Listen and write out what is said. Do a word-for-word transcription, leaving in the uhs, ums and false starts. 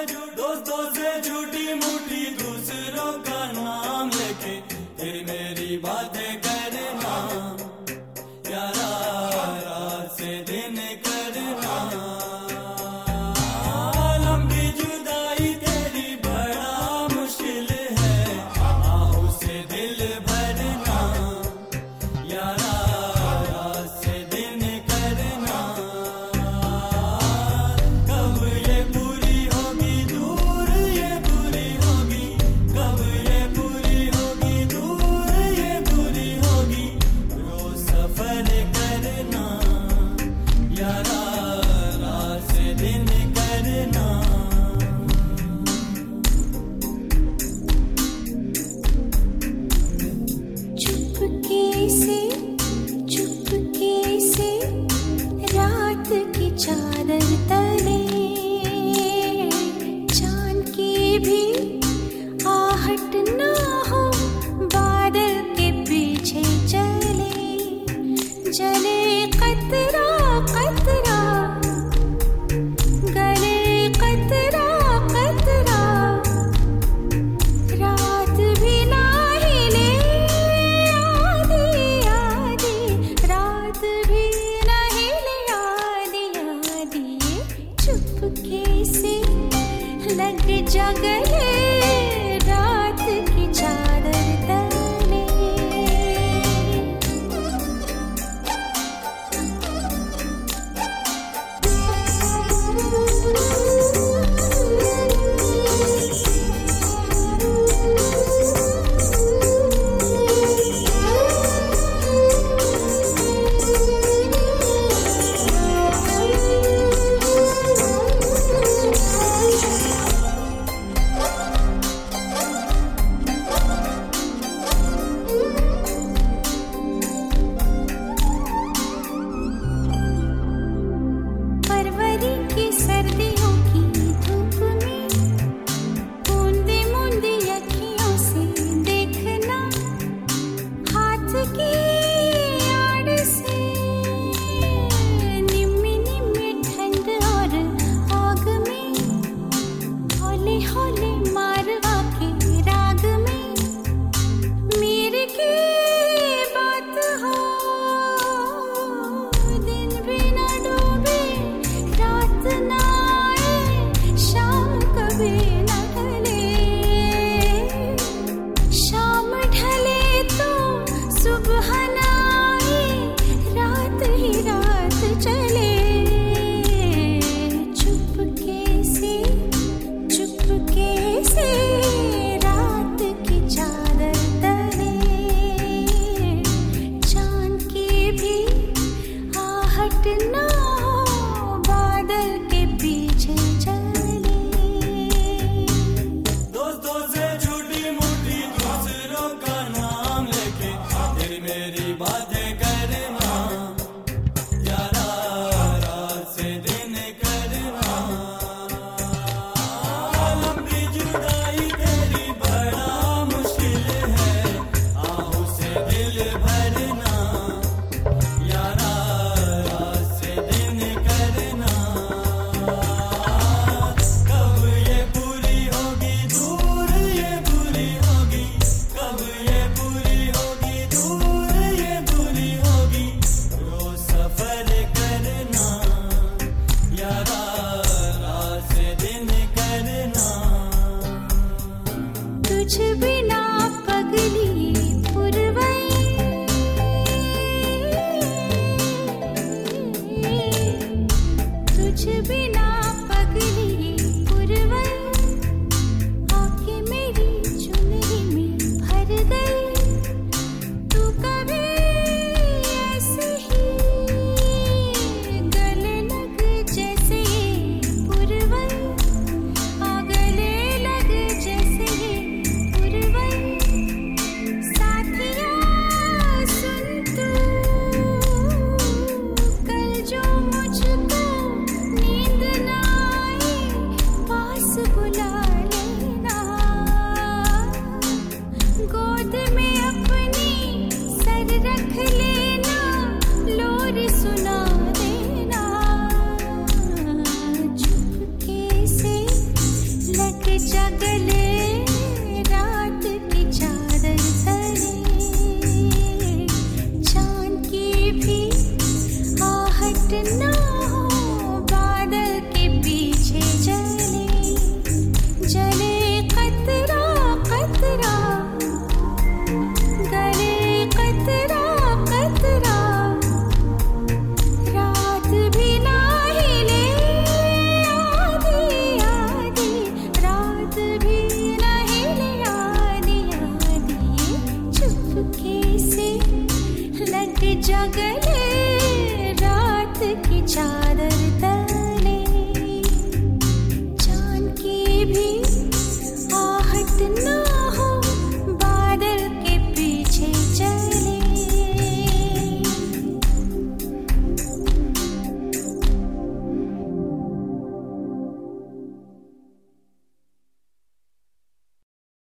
दोस्तों से झूठी मूठी दूसरों का नाम लेके फिर मेरी बातें करना, यारा रात से दिन करना। लंबी जुदाई तेरी बड़ा मुश्किल है, आहों से दिल भरना, यारा रात से दिन करना। कब ये पूरी होगी दूर ये पूरी होगी, कब ये पूरी होगी दूर ये पूरी होगी। रोज सफर करना, यारा रात से दिन करना। चुपके से चुपके से रात की चादर तले, चांद की भी आहट ना हो, बादल के पीछे चले जले कतरा कतरा, गले कतरा कतरा। रात भी ना हिले आधी आधी, रात भी ना हिले आधी आधी। चुपके से लग जा गले रात की चादर तले। फरवरी की सर्दियों की धूप में बूंदी बूंदी अखियों से देखना, हाथ की आड़ से निम्मी निम्मी ठंड और आग में, हौले हौले मारवा के राग में मेरे की बात हो। दिन भी ना डूबे रात ना आए, शाम कभी ना ढले, शाम ढले तो सुबह ना आए, रात ही रात चले। चुपके से चुपके से रात की चादर तले, चांद की भी आहट ना हो, बादल के पीछे चले। दोस्तों से झूठी मूठी दूसरों का नाम लेके फिर मेरी बातें करना, यारा रात से दिन करना। लंबी जुदाई तेरी बड़ा मुश्किल है, आहों से दिल भरना, यारा रात से दिन करना। कब ये पूरी होगी दूर ये पूरी होगी, कब ये पूरी होगी दूर ये पूरी होगी। रोज सफर करना, यारा रात से दिन करना। तुझ बिना पगली पुरवई, तुझ बिना पगली